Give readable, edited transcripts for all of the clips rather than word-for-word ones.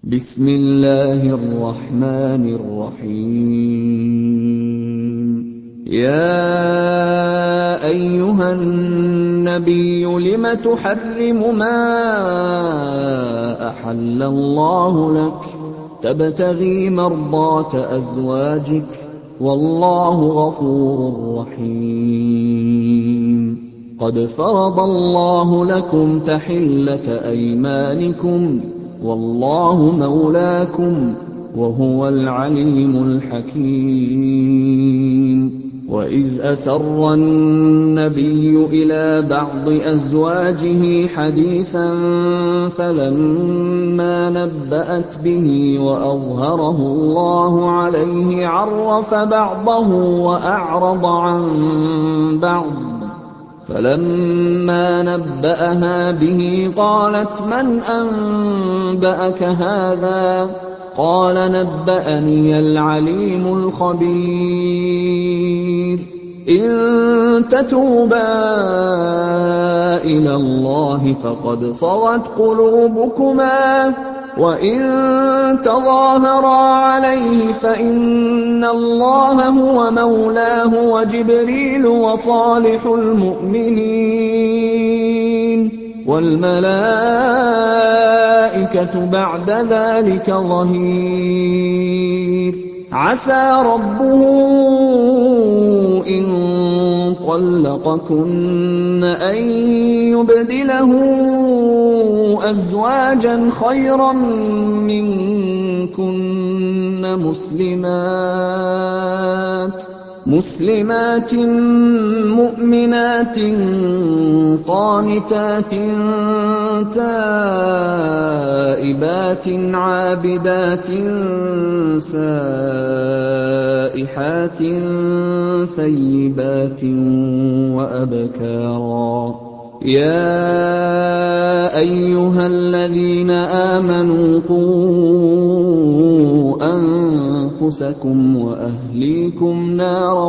بسم الله الرحمن الرحيم. يا أيها النبي لم تحرم ما أحل الله لك تبتغي مرضات أزواجك والله غفور رحيم. قد فرض الله لكم تحلة أيمانكم والله مولاكم وهو العليم الحكيم. وإذ أسر النبي إلى بعض أزواجه حديثا فلما نبأت به وأظهره الله عليه عرف بعضه وأعرض عن بعض، فلما نبأها به قالت من أنبأك هذا؟ قال نبأني العليم الخبير. إن تتوبا إلى الله فقد صغت قلوبكما وإن تظاهرا عليه فإن الله هو مولاه وجبريل وصالح المؤمنين والملائكة بعد ذلك ظهير. عسى ربه إن طلقكن أن يبدله أزواجا خيرا منكن مسلمات مؤمنات قانتات تائبات عابدات سائحات ثيبات وأبكارا. يا أيها الذين آمنوا قوا أنفسكم وأهليكم نارا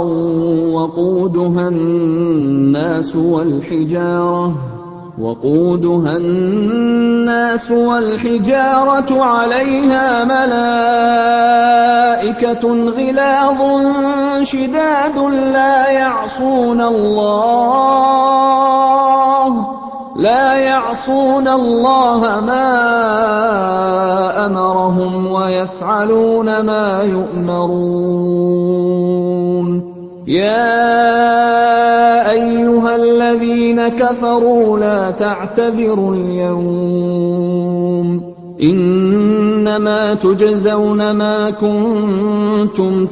وقودها الناس والحجارة عليها ملائكة غلاظ شداد لا يعصون الله ما أمرهم ويفعلون ما يؤمرون. يا أيها الذين كفروا لا تعتذروا اليوم إنما تجزون ما كنتم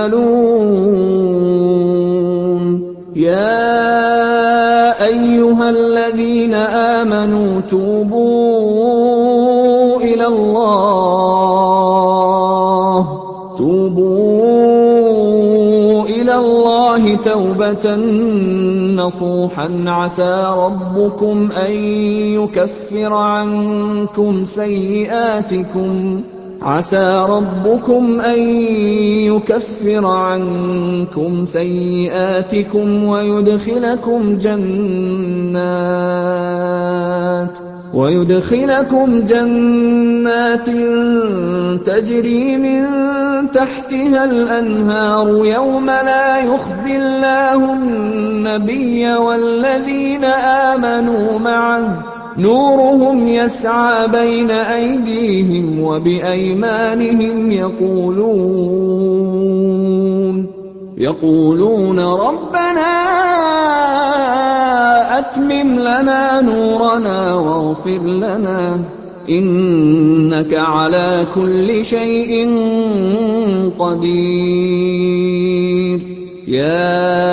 تعملون. يا أيها الذين آمنوا توبوا إلى الله توبة نصوحا عسى ربكم أن يكفر عنكم سيئاتكم ويدخلكم جنات تجري من تحتها الأنهار يوم لا يخزي الله النبي والذين آمنوا معه نورهم يسعى بين أيديهم وبأيمانهم يقولون ربنا أتمم لنا نورنا واغفر لنا إنك على كل شيء قدير. يا